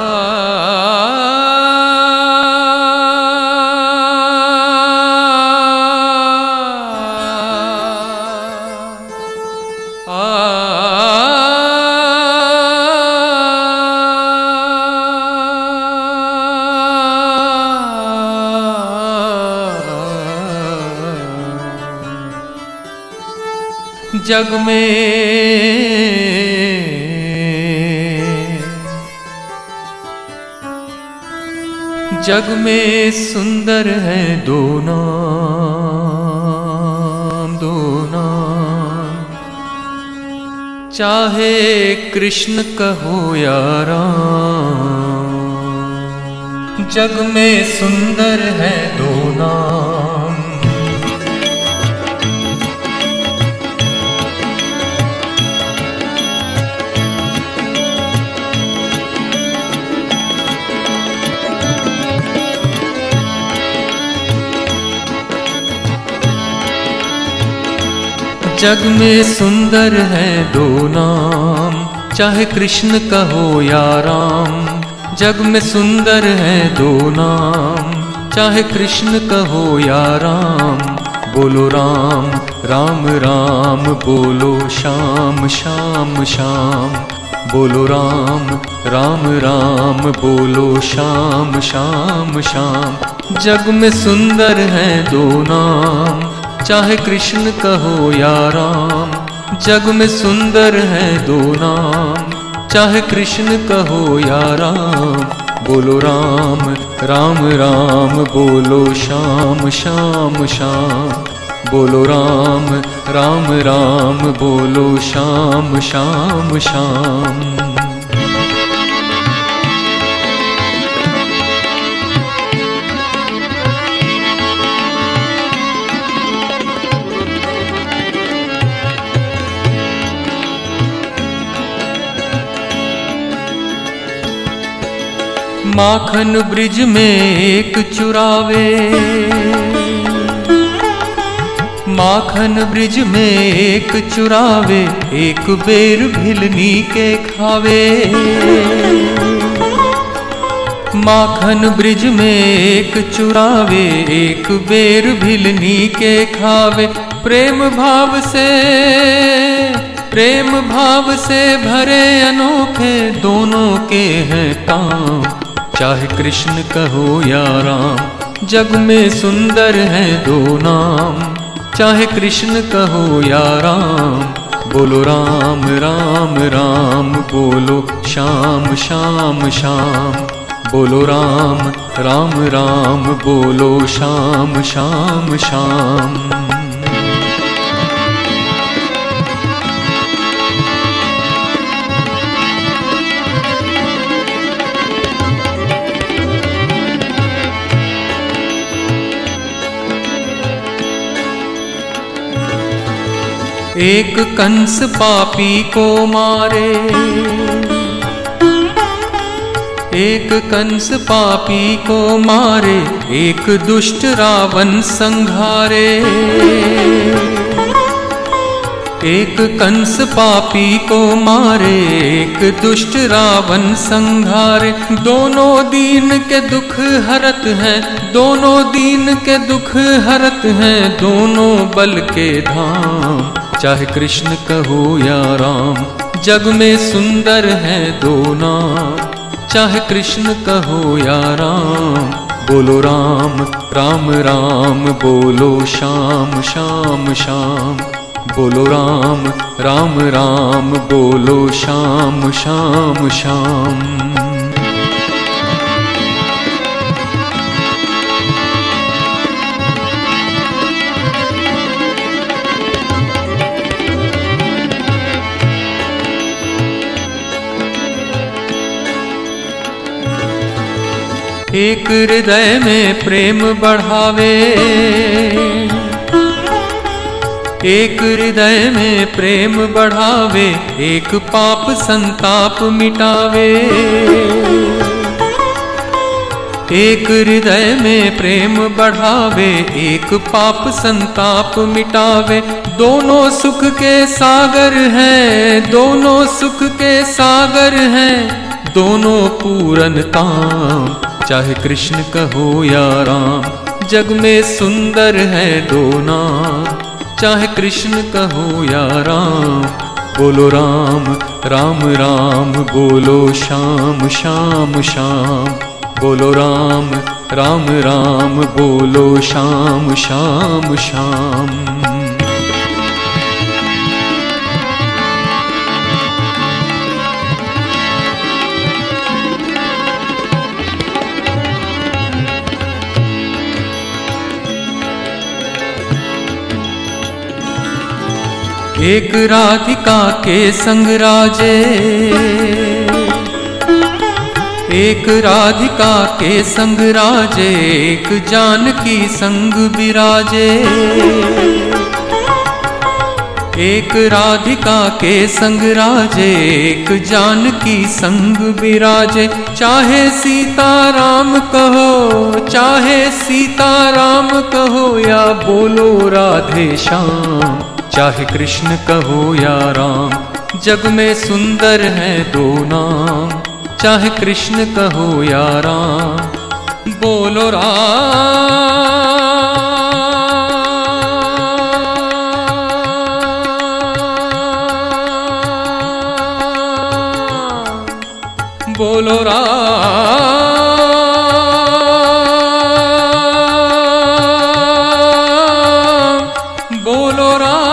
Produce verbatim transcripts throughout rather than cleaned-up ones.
जग में जग में सुंदर है दो नाम, दो नाम, चाहे कृष्ण कहो या राम। जग में सुंदर है दो नाम, जग में सुंदर है दो नाम, चाहे कृष्ण कहो या राम। जग में सुंदर है दो नाम, चाहे कृष्ण कहो या राम। बोलो राम राम राम, बोलो श्याम श्याम श्याम। बोलो राम राम राम, बोलो श्याम श्याम श्याम। जग में सुंदर है दो नाम, चाहे कृष्ण कहो या राम। जग में सुंदर है दो नाम, चाहे कृष्ण कहो या राम। बोलो राम राम राम, बोलो श्याम श्याम श्याम। बोलो राम राम राम, बोलो श्याम श्याम श्याम। माखन ब्रिज में एक चुरावे, माखन ब्रिज में एक चुरावे, एक बेर भिलनी के खावे। माखन ब्रिज में एक चुरावे, एक बेर भिलनी के खावे। प्रेम भाव से प्रेम भाव से भरे अनोखे दोनों के हैं काम, चाहे कृष्ण कहो या राम। जग में सुंदर है दो नाम, चाहे कृष्ण कहो या राम। बोलो राम राम राम, बोलो श्याम श्याम श्याम। बोलो राम राम राम, बोलो श्याम श्याम श्याम। एक कंस पापी को मारे, एक कंस पापी को मारे, एक दुष्ट रावण संघारे। एक कंस पापी को मारे, एक दुष्ट रावण संघारे। दोनों दीन के दुख हरत हैं, दोनों दीन के दुख हरत हैं, दोनों बल के धाम, चाहे कृष्ण कहो या राम। जग में सुंदर है दो नाम, चाहे कृष्ण कहो या राम। बोलो राम राम राम, बोलो श्याम श्याम श्याम। बोलो राम राम राम, बोलो श्याम श्याम श्याम। एक हृदय में प्रेम बढ़ावे, एक हृदय में प्रेम बढ़ावे, एक पाप संताप मिटावे। एक हृदय में प्रेम बढ़ावे, एक पाप संताप मिटावे। दोनों सुख के सागर हैं, दोनों सुख के सागर हैं, दोनों पूरन काम, चाहे कृष्ण कहो या राम। जग में सुंदर है दो नाम, चाहे कृष्ण कहो या राम। बोलो राम राम राम, बोलो श्याम श्याम श्याम। बोलो राम राम राम, बोलो श्याम श्याम श्याम। एक राधिका के संग राजे, एक राधिका के संग राजे, एक जानकी संग विराजे। एक राधिका के संग राजे, एक जानकी संग विराजे। चाहे सीता राम कहो, चाहे सीता राम कहो, या बोलो राधे श्याम। चाहे कृष्ण कहो या राम, जग में सुंदर है दो नाम, चाहे कृष्ण कहो या राम। बोलो राम बोलो राम बोलो राम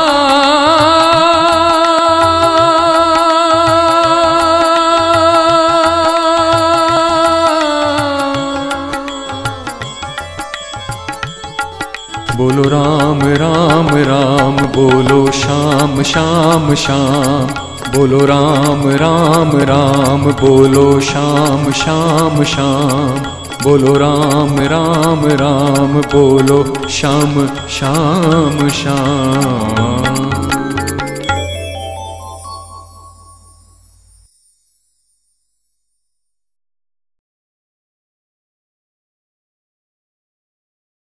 बोलो राम राम राम, बोलो श्याम श्याम श्याम। बोलो राम राम राम, बोलो श्याम श्याम श्याम। बोलो राम राम राम, बोलो श्याम श्याम श्याम।